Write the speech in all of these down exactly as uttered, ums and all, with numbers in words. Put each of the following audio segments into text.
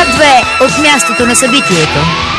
К две от мястото на събитието.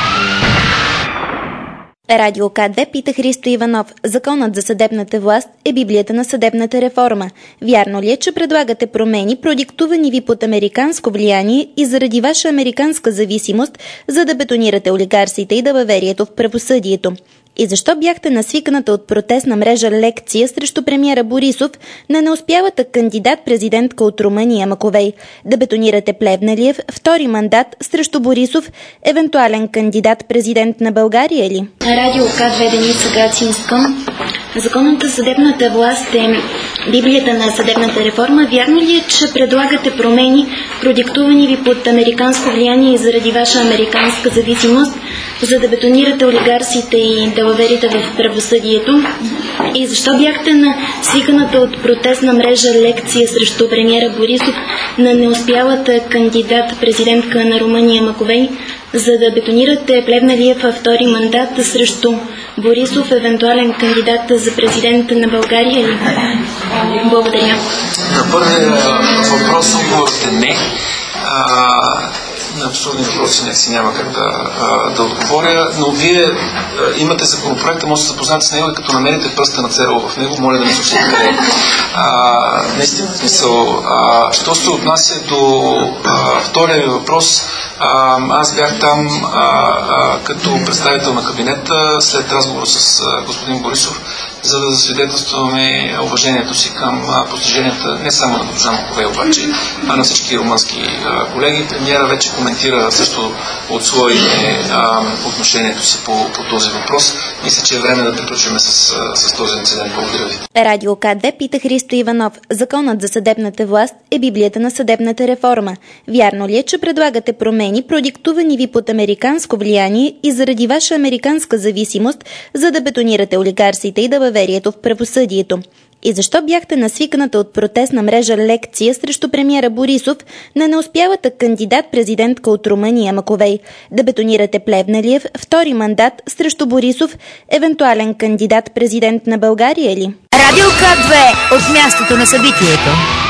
Радио К две пита Христо Иванов. Законът за съдебната власт е Библията на съдебната реформа. Вярно ли е, че предлагате промени, продиктувани ви под американско влияние и заради ваша американска зависимост, за да бетонирате олигарсите и далаверието в правосъдието? И защо бяхте на свиканата от протестна мрежа лекция срещу премиера Борисов на неуспялата кандидат-президентка от Румъния Маковей? Да бетонирате Плевнелиев втори мандат срещу Борисов, евентуален кандидат-президент на България ли? Радио К две, Деница Гацинска. Законът за съдебната власт е Библията на съдебната реформа. Вярно ли е, че предлагате промени, продиктувани ви под американско влияние и заради ваша американска зависимост, за да бетонирате олигарсите и далаверите в правосъдието? И защо бяхте на свиканата от протестна мрежа лекция срещу премиера Борисов на неуспялата кандидат-президентка на Румъния Маковей, за да бетонирате Плевнелиев във втори мандат срещу Борисов, евентуален кандидат за президент на България ли? Благодаря. На първия въпрос отговорът е не. А, на абсурдни въпроси не си няма как да, да отговоря, но вие а, имате законопроекта, може да се запознаете с него и като намерите пръста на Церол в него, моля да не слушате къде е. Наистина, в смисъл, а, що се отнася до а, втория въпрос, а, аз бях там а, а, като представител на кабинета след разговора с а, господин Борисов, за да засвидетелстваме уважението си към а, постиженията не само на госпожа Маковей, обаче, а на всички румънски а, колеги. Премиера вече коментира също от своите а, отношението си по, по този въпрос. Мисля, че е време да приключим с, с този инцидент. Благодаря ви. Радио К две пита Христо Иванов. Законът за съдебната власт е Библията на съдебната реформа. Вярно ли е, че предлагате промени, продиктувани ви под американско влияние и заради ваша американска зависимост, за да бетонирате олигарсите и далаверието в правосъдието? И защо бяхте на свиканата от протестна мрежа лекция срещу премиера Борисов на неуспялата кандидат-президентка от Румъния Маковей? Да бетонирате Плевнелиев втори мандат срещу Борисов, евентуален кандидат-президент на България ли? Радио К две от мястото на събитието.